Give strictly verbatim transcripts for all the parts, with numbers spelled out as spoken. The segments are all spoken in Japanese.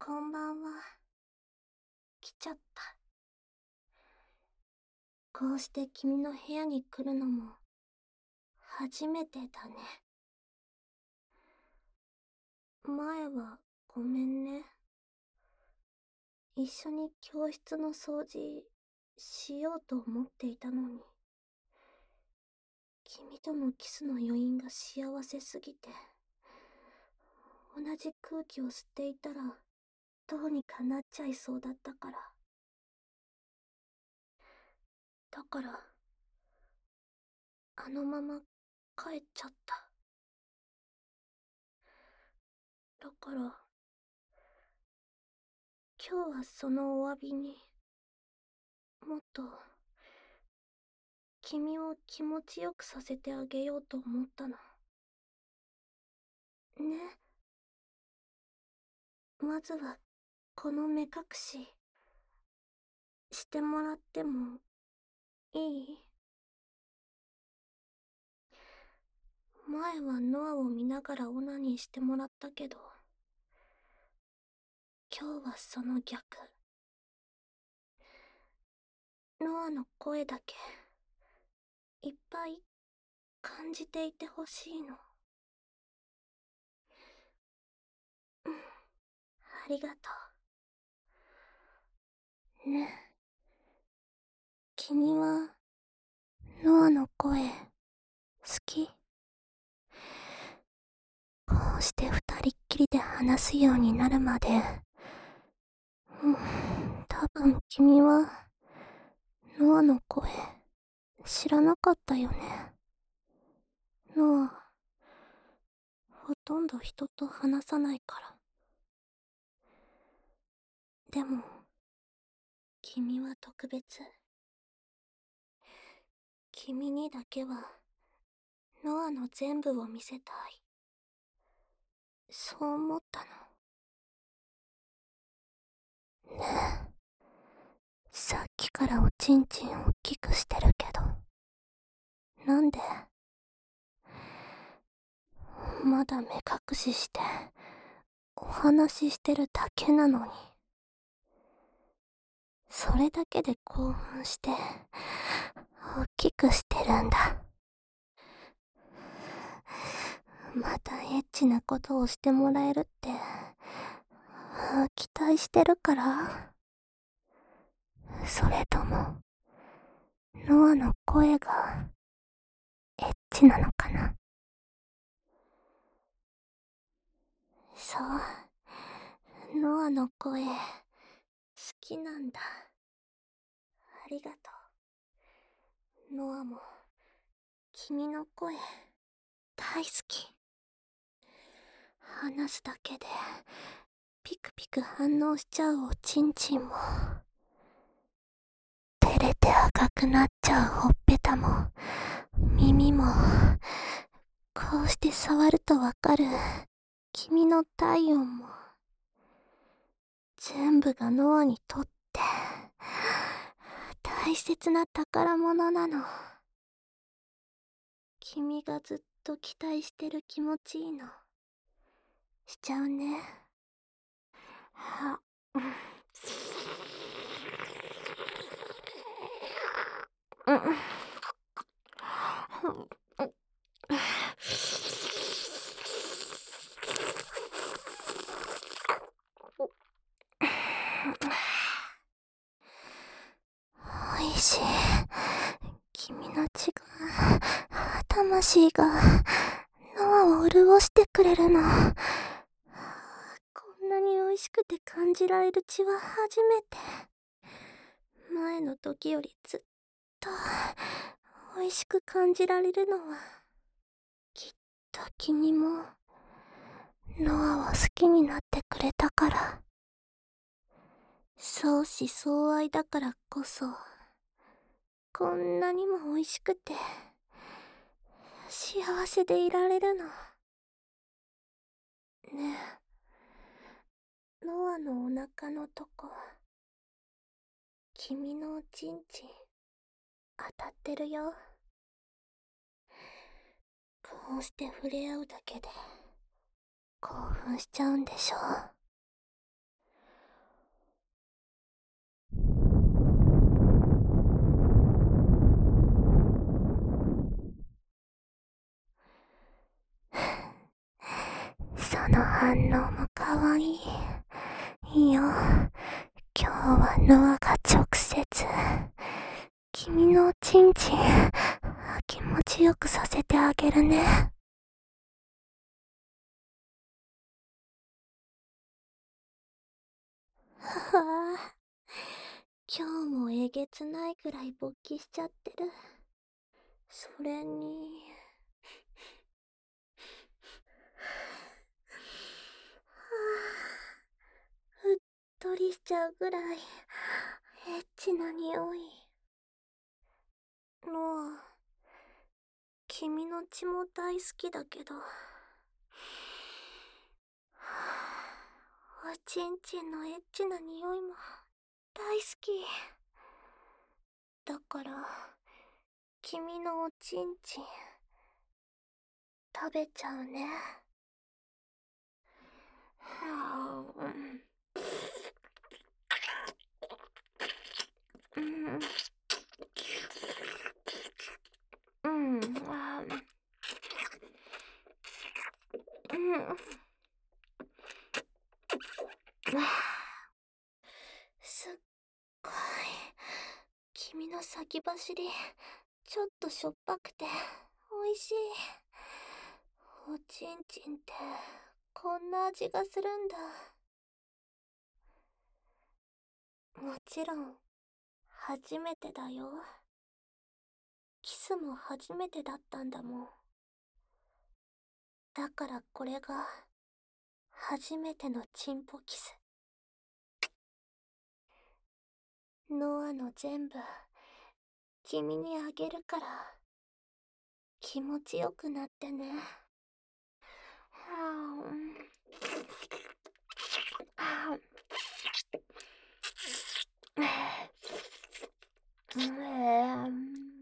こんばんは。来ちゃった。こうして君の部屋に来るのも初めてだね。前はごめんね。一緒に教室の掃除しようと思っていたのに、君とのキスの余韻が幸せすぎて、同じ空気を吸っていたらどうにかなっちゃいそうだったから。だからあのまま帰っちゃった。だから今日はそのお詫びに、もっと君を気持ちよくさせてあげようと思ったの。ね。まずはこの目隠ししてもらってもいい？前はノアを見ながらオナニーしてもらったけど、今日はその逆。ノアの声だけいっぱい感じていてほしいの。うん、ありがとう。ね。君はノアの声好き？こうして二人っきりで話すようになるまで、うん、多分君はノアの声知らなかったよね。ノアほとんど人と話さないから。でも君は特別。君にだけはノアの全部を見せたい、そう思ったの。ねえ、さっきからおちんちん大きくしてるけど、なんで？まだ目隠ししてお話ししてるだけなのに。それだけで興奮して大きくしてるんだ。またエッチなことをしてもらえるって期待してるから？それともノアの声がエッチなのかな？そう、ノアの声好きなんだ。ありがとう。ノアも君の声大好き。話すだけでピクピク反応しちゃうおちんちんも、照れて赤くなっちゃうほっぺたも、耳も、こうして触るとわかる君の体温も、全部がノアにとって大切な宝物なの。君がずっと期待してる気持ちいいのしちゃうね。はうん。おいしい。君の血が、魂がノアを潤してくれるの。こんなに美味しくて感じられる血は初めて。前の時よりずっと美味しく感じられるのは、きっと君もノアを好きになってくれたから。相思相愛だからこそ、こんなにも美味しくて幸せでいられるの。ねえ、ノアのお腹のとこ、君のおちんちん当たってるよ。こうして触れ合うだけで興奮しちゃうんでしょ？ その反応もかわいい。いいよ。今日はノアが直接、君のおちんちん、気持ちよくさせてあげるね。はぁ、今日もえげつないくらい勃起しちゃってる。それに、うっとりしちゃうぐらい、エッチな匂い。ノア、君の血も大好きだけど、おちんちんのエッチな匂いも大好き。だから、君のおちんちん、食べちゃうね。はぁ、うん。うん、うん、あー、うん。すっごい。君の先走り、ちょっとしょっぱくて、おいしい。おちんちんって、こんな味がするんだ。もちろん、初めてだよ。キスも初めてだったんだもん。だからこれが、初めてのチンポキス。ノアの全部、君にあげるから、気持ちよくなってね。はあ、あうーん、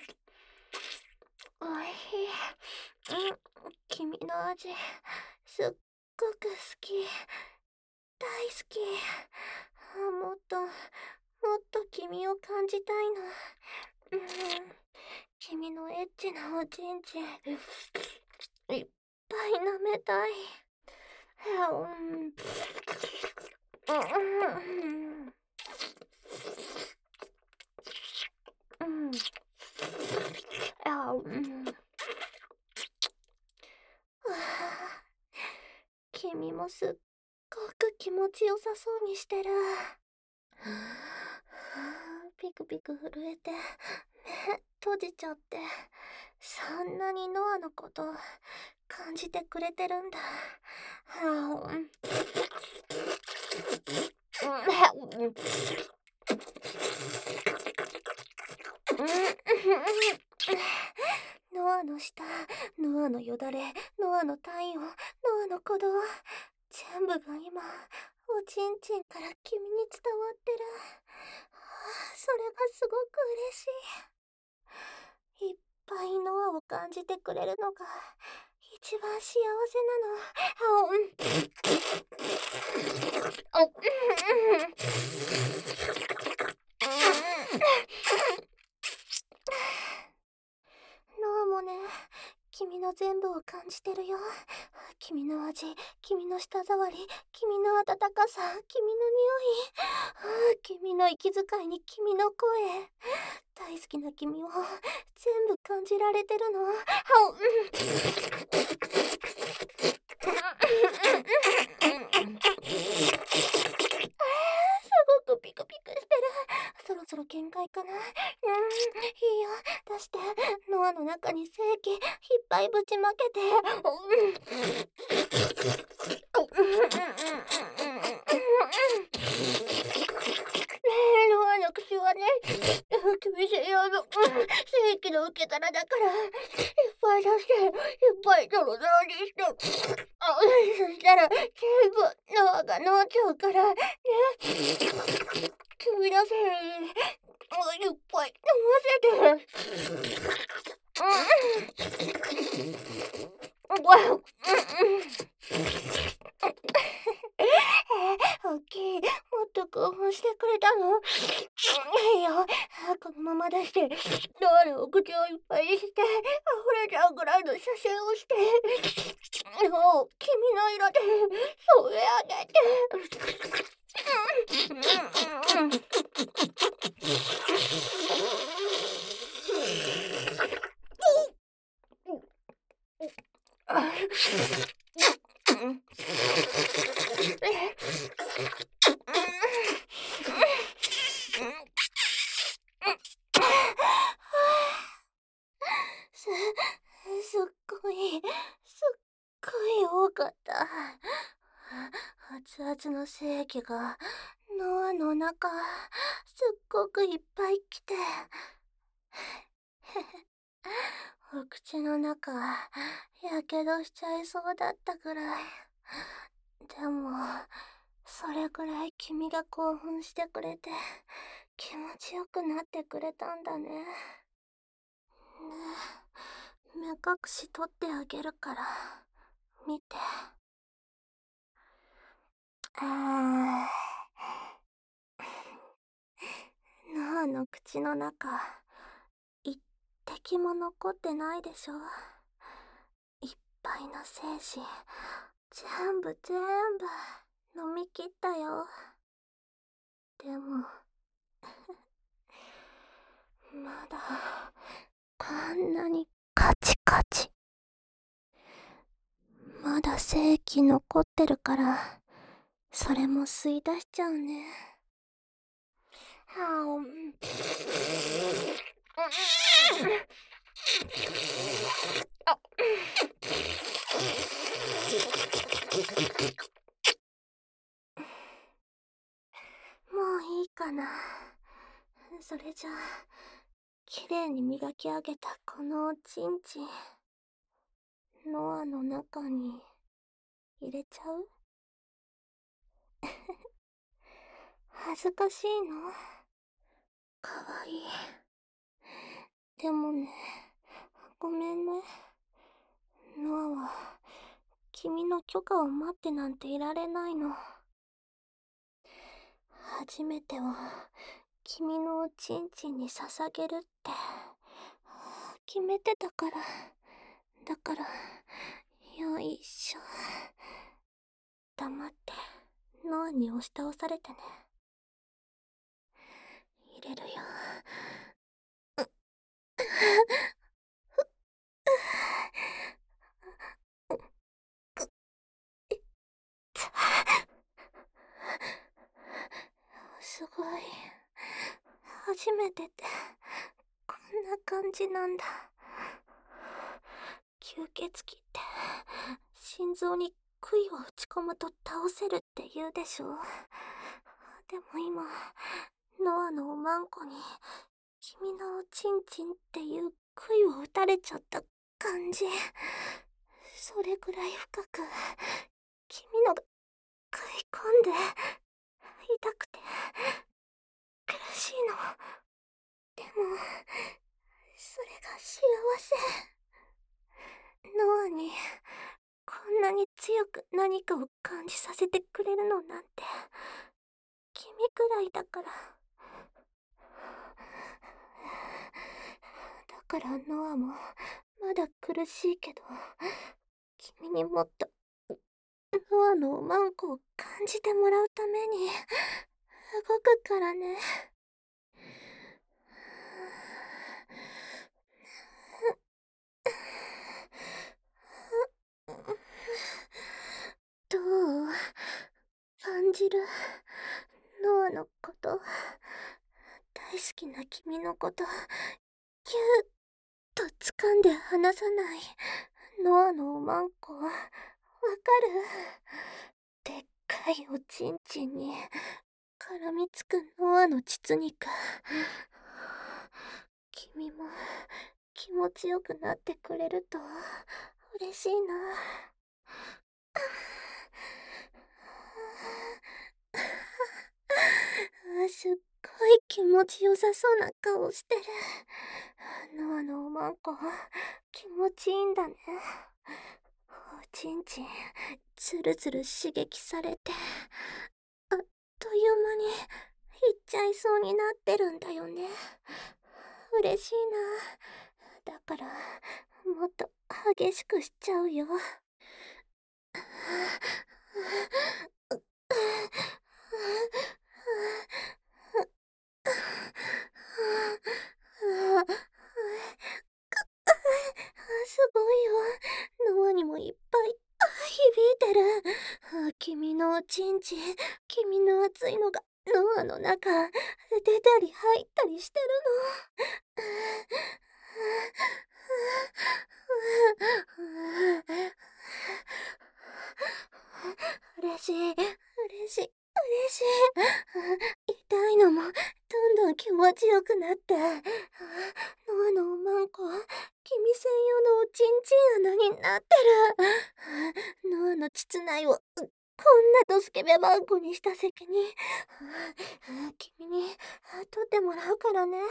おいしい。うん、君の味、すっごく好き。大好き。あ、もっと、もっと君を感じたいの。うん、君のエッチなおちんちん、いっぱい舐めたい。うん、うん、うん、あ、うん。君もすっごく気持ちよさそうにしてる。ピクピク震えて、目閉じちゃって、そんなにノアのこと感じてくれてるんだ。ノアの舌、ノアのよだれ、ノアの体温、ノアの鼓動、全部が今、おちんちんから君に伝わってる。それがすごく嬉しい。いっぱいノアを感じてくれるのが一番幸せなの。あ、うん。あ、うん。ノアもね、君の全部を感じてるよ。君の味、君の舌触り、君の温かさ、君の匂い、君の息遣いに君の声。大好きな君を全部感じられてるの。はお、うん。すごくピクピクしてる。そろそろ限界かな。うん、いいよ。出して。ノアの中に精液いっぱいぶちまけて。ノアの口はね、厳しいよ。精液の受け皿だから、いっぱい出して、いっぱいドロドロにして。あ、そしたら、全部ノアが飲んじゃうから、ね。君のせいに、いっぱい飲ませて。大きい。もっと興奮してくれたの？いや、このまま出して、ドアルを口をいっぱいにして、溢れちゃうぐらいの射精をして、もう君の色で添え上げて。す、すっごい、すっごい多かった。熱々の精液がノアの中、すっごくいっぱい来て、お口の中、やけどしちゃいそうだったぐらい。でも、それぐらい君が興奮してくれて、気持ちよくなってくれたんだね。ねえ、目隠し取ってあげるから、見て。あー、ノアの口の中、一滴も残ってないでしょ。いっぱいの精子、全部全部飲み切ったよ。でも、まだ、こんなにカチカチ。まだ精液残ってるから、それも吸い出しちゃうね。はおん。あもういいかな。それじゃあ、きれいに磨き上げたこのおちんちん、ノアの中に入れちゃう？恥ずかしいの？かわいい。でもね、ごめんね。ノアは、君の許可を待ってなんていられないの。初めてを君のおちんちんに捧げるって決めてたから。だから、よいしょ。黙ってノアに押し倒されてね。入れるよ。すごい。初めてってこんな感じなんだ。吸血鬼って心臓に杭を打ち込むと倒せるって言うでしょ。でも今、ノアのおまんこに君のおちんちんっていう杭を打たれちゃった感じ。それぐらい深く君のが食い込んで痛くて苦しいの。でもそれが幸せ。ノアにこんなに強く何かを感じさせてくれるのなんて君くらいだから。だからノアもまだ苦しいけど、君にもっとノアのおまんこを感じてもらうために動くからね。どう感じる？ノアのこと、大好きな君のこと、ぎゅーっと掴んで離さないノアのおまんこ、わかる？でっかいおちんちんに絡みつくノアの膣肉。君も気持ちよくなってくれると嬉しいな。すっごい気持ちよさそうな顔してる。ノアのおまんこ、気持ちいいんだね。おちんちん、つるつる刺激されて、あ、 という間に行っちゃいそうになってるんだよね。嬉しいな。だから、もっと激しくしちゃうよ。すごいよ。ノアにもいっぱい響いてる。君のおちんちん、君の熱いのがノアの中、出たり入ったりしてるの。嬉しい、嬉しい、嬉しい。痛いのもどんどん気持ちよくなって、ノアのおまんこ、君専用のおちんちん穴になってる。ノアの膣内をこんなドスケベマンコにした責任、君に取ってもらうからね。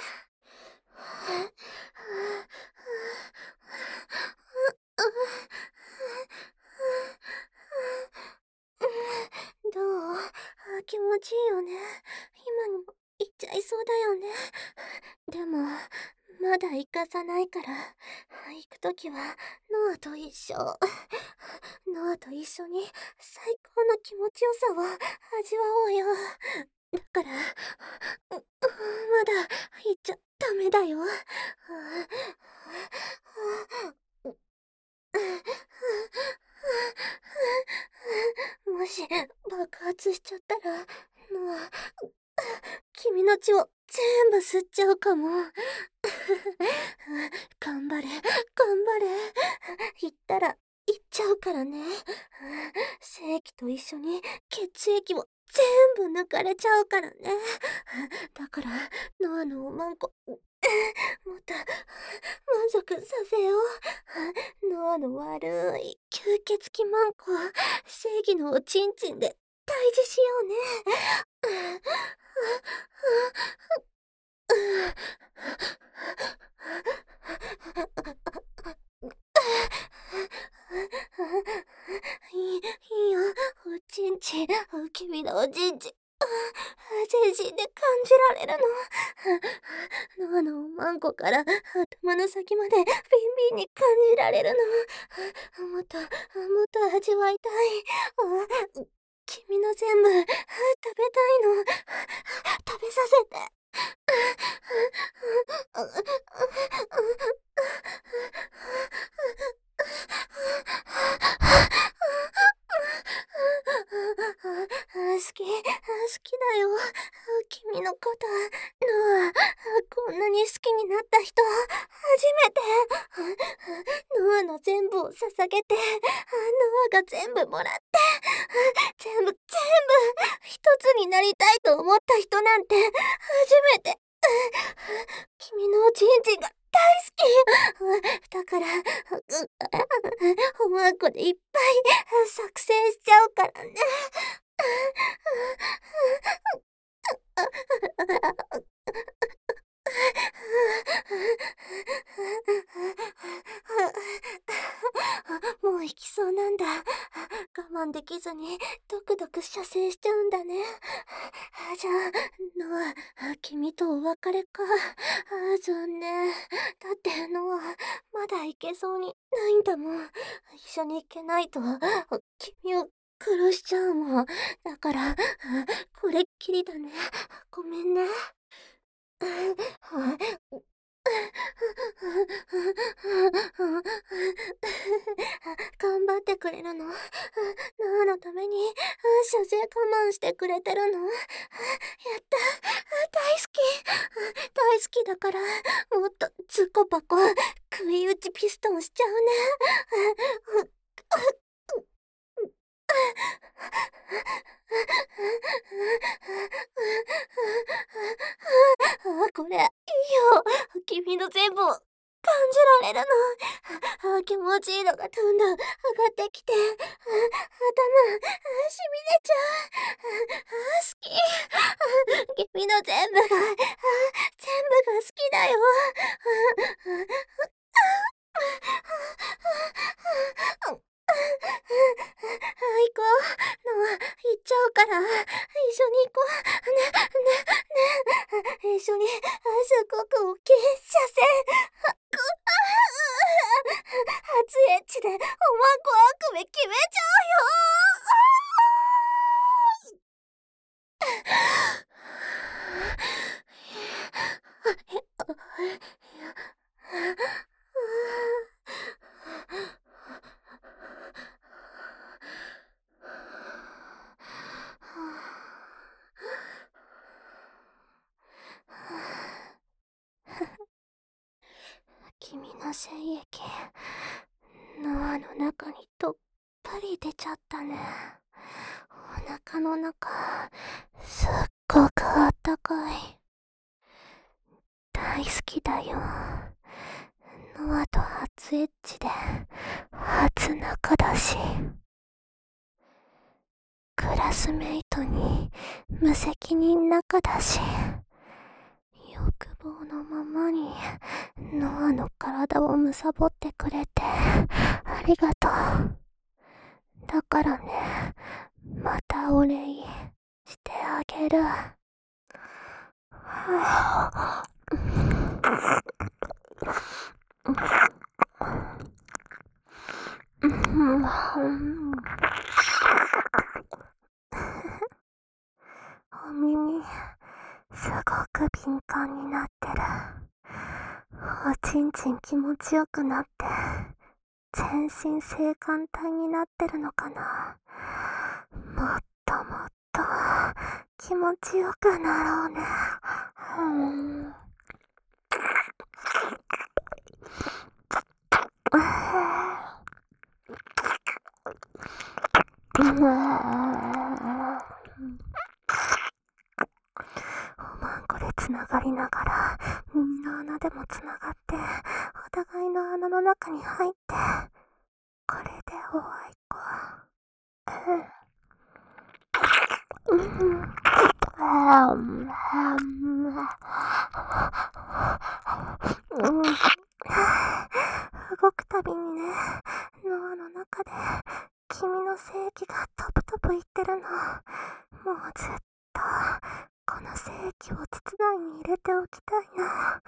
どう？気持ちいいよね。今にも行っちゃいそうだよね。でも、まだ行かさないから、行くときはノアと一緒。ノアと一緒に最高の気持ちよさを味わおうよ。だから、まだ行っちゃダメだよ。もし爆発しちゃったら、ノア、君の血を全部吸っちゃうかも。頑張れ、頑張れ。言ったら行っちゃうからね。精液と一緒に血液を全部抜かれちゃうからね。だから、ノアのおまんこ、もっと満足させよう。ノアの悪い吸血鬼マンコ、正義のおちんちんで退治しようね。いい、いいよ、おちんちん、君のおちんちん。全身で感じられるの。ノアのおまんこから頭の先までビンビンに感じられるの。もっと、もっと味わいたい。君の全部食べたいの。食べさせて。好き、好きだよ。君のこと。ノア、こんなに好きになった人、初めて。ノアの全部を捧げて、ノアが全部もらって、全部、全部、一つになりたいと思った人なんて、初めて。君のおちんちんが大好き。だから、おまんこでいっぱい作成しちゃうからね。もう行きそうなんだ。我慢できずにドクドク射精しちゃうんだね。じゃあ、ノア、君とお別れか。残念。だってノア、まだ行けそうにないんだもん。一緒に行けないと、君を殺しちゃうもん。だから、これっきりだね。ごめんね。頑張ってくれるの。ノアのために射精我慢してくれてるの。やった。大好き。大好きだから、もっとズコパコ食い打ちピストンしちゃうね。これ、いいよ。君の全部を感じられるの。気持ちいいのがどんどん上がってきて、頭、しびれちゃう。好き。君の全部が、全部が好きだよ。行こう。ノア、行っちゃうから、一緒に行こう。ね、ね、ね、一緒に、すごく大きい射精。く、初エッチで、おまんこあくび決めちゃうよ。君の精液、ノアの中にどっぷり出ちゃったね。お腹の中、すっごくあったかい。大好きだよ。ノアと初エッチで、初仲だし。クラスメイトに無責任仲だし。欲望のままにノアの体を貪ってくれてありがとう。だからね、またお礼してあげる。お耳すごく敏感になってる。おちんちん気持ちよくなって全身性感帯になってるのかな。もっともっと気持ちよくなろうね。うんおまんこでつながりながら耳の穴でもつながってお互いの穴の中に入って、これでおあいこ。動くたびにね、ノアの中で君の精液がトプトプいってるの。もうずっとこの精液を膣内に入れておきたいな。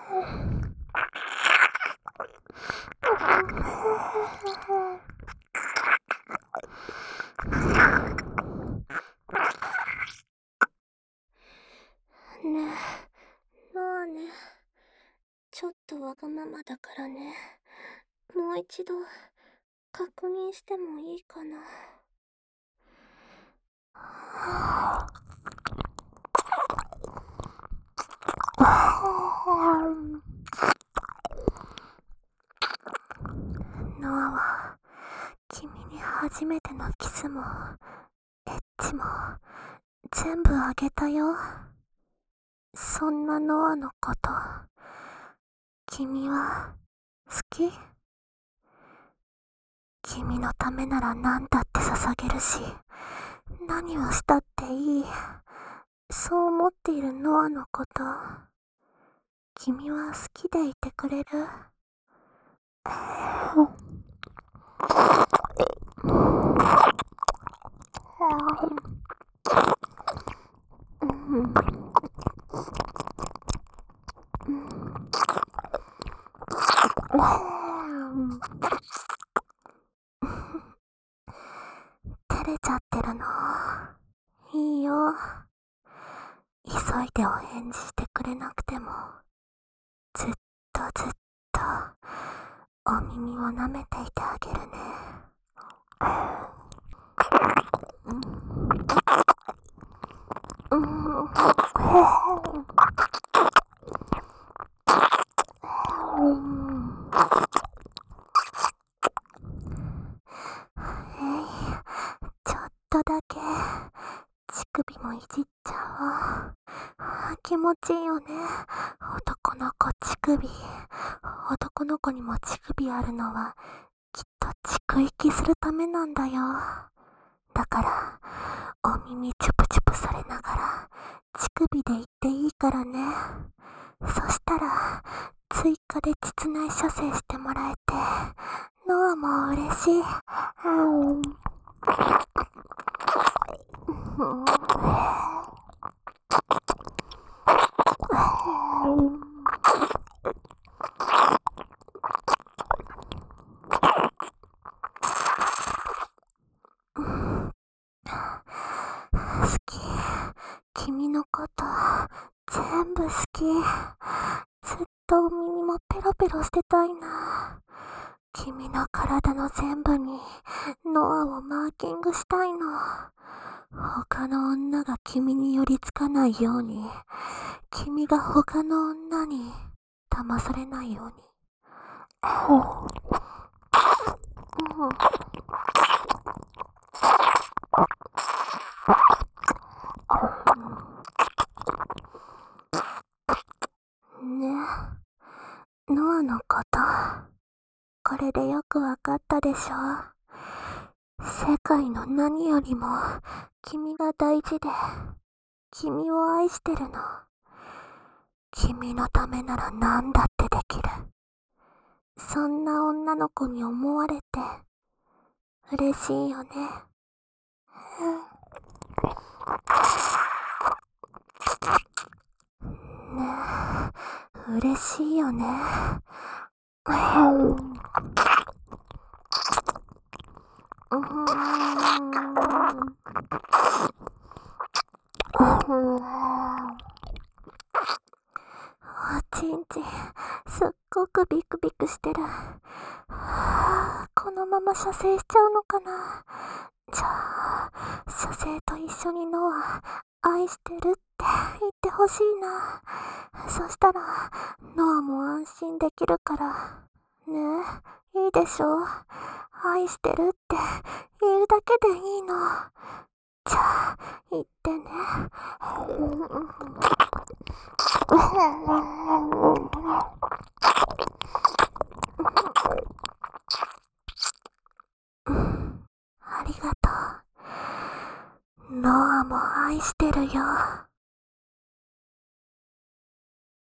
ねえ、ノアね、ちょっとわがままだからね、もう一度確認してもいいかな。ノアは君に初めてのキスもエッチも全部あげたよ。そんなノアのこと君は好き？君のためなら何だって捧げるし、何をしたっていい。そう思っているノアのこと、君は好きでいてくれる？照れちゃってるの？いいよ。急いでお返事してくれなくても、ずっとずっとお耳を舐めていてあげるね。ちょっとだけ乳首もいじっちゃおう。気持ちいいよね、男の子乳首。男の子にも乳首あるのはきっと蓄息するためなんだよ。だからお耳チュプチュプされながら乳首で言っていいからね。そしたら追加で膣内射精してもらえてノアも嬉しい。うん好き。君のこと全部好き。ずっとお耳もペロペロしてたいな。君の体の全部にノアをマーキングしたいの。他の女が君に寄りつかないように、君が他の女に騙されないように。ねえ、ノアのこと、これでよくわかったでしょ。世界の何よりも君が大事で、君を愛してるの。君のためなら何だってできる。そんな女の子に思われて嬉しいよね。ねえ、嬉しいよね。おちんちん、すっごくビクビクしてる。このまま射精しちゃうのかな。じゃあ、射精と一緒にノア、愛してるって言ってほしいな。そしたら、ノアも安心できるから。ねえ、いいでしょ。愛してるって言うだけでいいの。じゃあ、言ってね。ありがとう。ノアも愛してるよ。